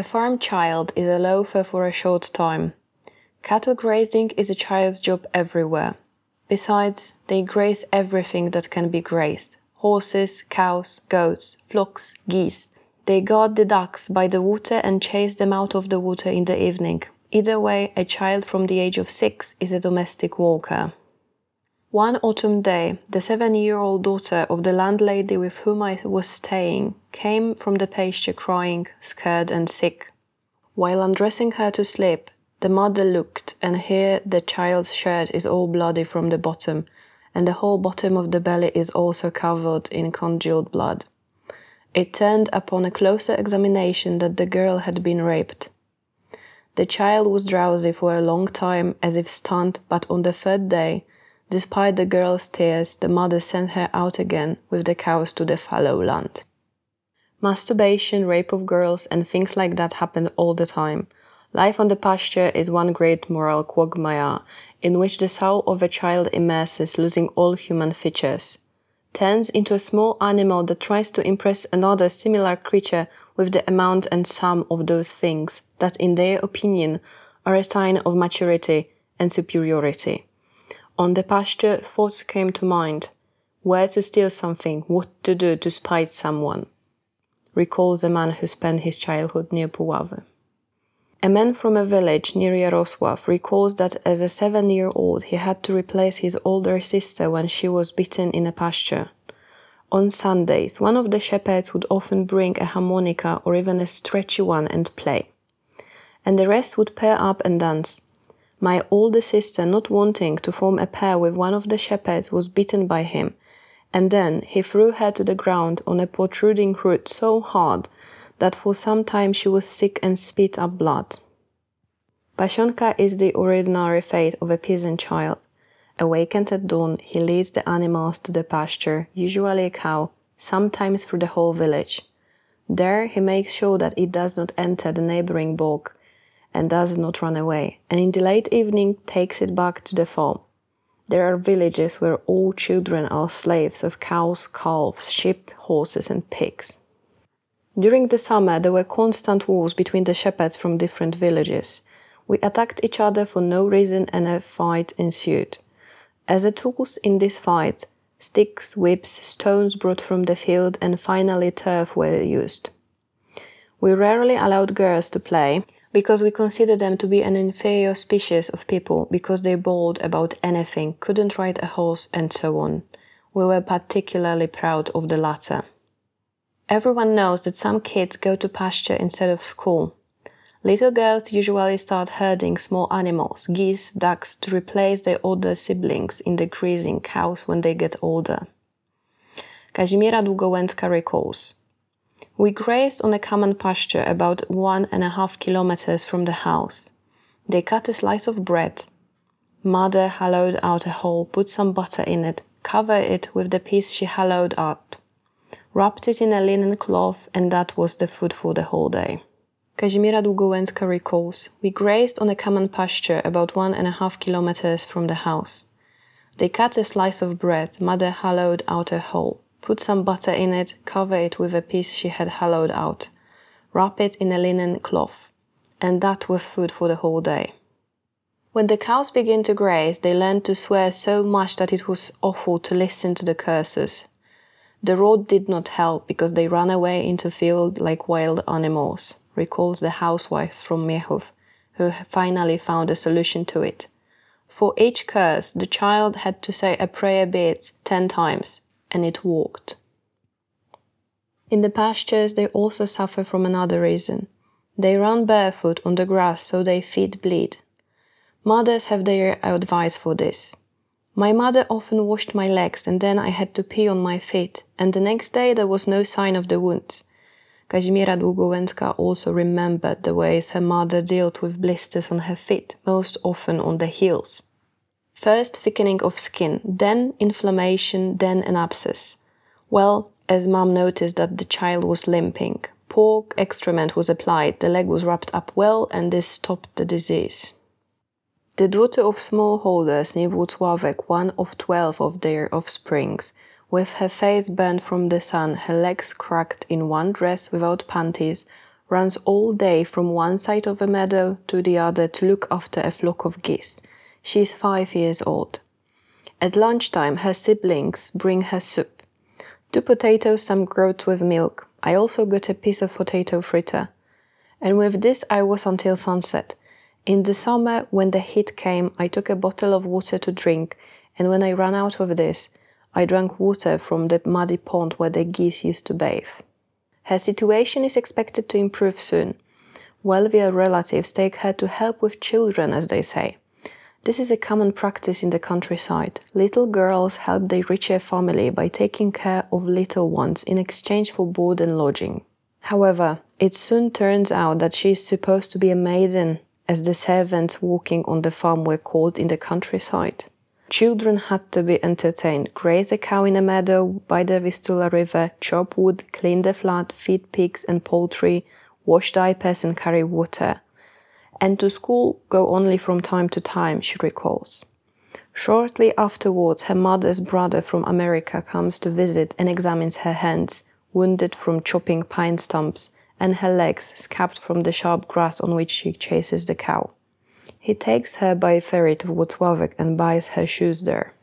A farm child is a loafer for a short time. Cattle grazing is a child's job everywhere. Besides, they graze everything that can be grazed. Horses, cows, goats, flocks, geese. They guard the ducks by the water and chase them out of the water in the evening. Either way, a child from the age of 6 is a domestic worker. One autumn day, the 7-year-old daughter of the landlady with whom I was staying came from the pasture crying, scared and sick. While undressing her to sleep, the mother looked, and here the child's shirt is all bloody from the bottom, and the whole bottom of the belly is also covered in congealed blood. It turned upon a closer examination that the girl had been raped. The child was drowsy for a long time, as if stunned, but on the third day, despite the girl's tears, the mother sent her out again with the cows to the fallow land. Masturbation, rape of girls, and things like that happened all the time. Life on the pasture is one great moral quagmire, in which the soul of a child immerses, losing all human features, turns into a small animal that tries to impress another similar creature with the amount and sum of those things that, in their opinion, are a sign of maturity and superiority. On the pasture, thoughts came to mind: where to steal something, what to do to spite someone, recalls a man who spent his childhood near Puławy. A man from a village near Jarosław recalls that as a 7-year-old he had to replace his older sister when she was beaten in a pasture. On Sundays, one of the shepherds would often bring a harmonica or even a stretchy one and play, and the rest would pair up and dance. My older sister, not wanting to form a pair with one of the shepherds, was beaten by him, and then he threw her to the ground on a protruding root so hard that for some time she was sick and spit up blood. Pasionka is the ordinary fate of a peasant child. Awakened at dawn, he leads the animals to the pasture, usually a cow, sometimes through the whole village. There he makes sure that it does not enter the neighboring bog and does not run away, and in the late evening takes it back to the farm. There are villages where all children are slaves of cows, calves, sheep, horses and pigs. During the summer there were constant wars between the shepherds from different villages. We attacked each other for no reason and a fight ensued. As a tools in this fight, sticks, whips, stones brought from the field and finally turf were used. We rarely allowed girls to play, because we considered them to be an inferior species of people because they bawled about anything, couldn't ride a horse and so on. We were particularly proud of the latter. Everyone knows that some kids go to pasture instead of school. Little girls usually start herding small animals, geese, ducks, to replace their older siblings in the grazing cows when they get older. Kazimiera Długołęcka recalls: we grazed on a common pasture about 1.5 kilometers from the house. They cut a slice of bread. Mother hollowed out a hole, put some butter in it, covered it with the piece she hollowed out, wrapped it in a linen cloth, and that was the food for the whole day. Kazimiera Długołęcka recalls: we grazed on a common pasture about 1.5 kilometers from the house. They cut a slice of bread. Mother hollowed out a hole, put some butter in it, cover it with a piece she had hollowed out, wrap it in a linen cloth, and that was food for the whole day. When the cows began to graze, they learned to swear so much that it was awful to listen to the curses. The road did not help because they ran away into field like wild animals, recalls the housewife from Miechów, who finally found a solution to it. For each curse, the child had to say a prayer bit 10 times, and it worked. In the pastures, they also suffer from another reason. They run barefoot on the grass so their feet bleed. Mothers have their advice for this. My mother often washed my legs and then I had to pee on my feet, and the next day there was no sign of the wounds. Kazimiera Długołęcka also remembered the ways her mother dealt with blisters on her feet, most often on the heels. First thickening of skin, then inflammation, then an abscess. Well, as mom noticed that the child was limping, pork excrement was applied, the leg was wrapped up well, and this stopped the disease. The daughter of smallholders near Włocławek, one of 12 of their offsprings, with her face burned from the sun, her legs cracked in one dress without panties, runs all day from one side of a meadow to the other to look after a flock of geese. She is 5 years old. At lunchtime, her siblings bring her soup. 2 potatoes, some grilled with milk. I also got a piece of potato fritter. And with this I was until sunset. In the summer, when the heat came, I took a bottle of water to drink, and when I ran out of this, I drank water from the muddy pond where the geese used to bathe. Her situation is expected to improve soon. Wealthier relatives take her to help with children, as they say. This is a common practice in the countryside. Little girls help their richer family by taking care of little ones in exchange for board and lodging. However, it soon turns out that she is supposed to be a maiden, as the servants working on the farm were called in the countryside. Children had to be entertained, graze a cow in a meadow by the Vistula River, chop wood, clean the flood, feed pigs and poultry, wash diapers and carry water. And to school go only from time to time, she recalls. Shortly afterwards, her mother's brother from America comes to visit and examines her hands, wounded from chopping pine stumps, and her legs, scabbed from the sharp grass on which she chases the cow. He takes her by ferry to Włocławek and buys her shoes there.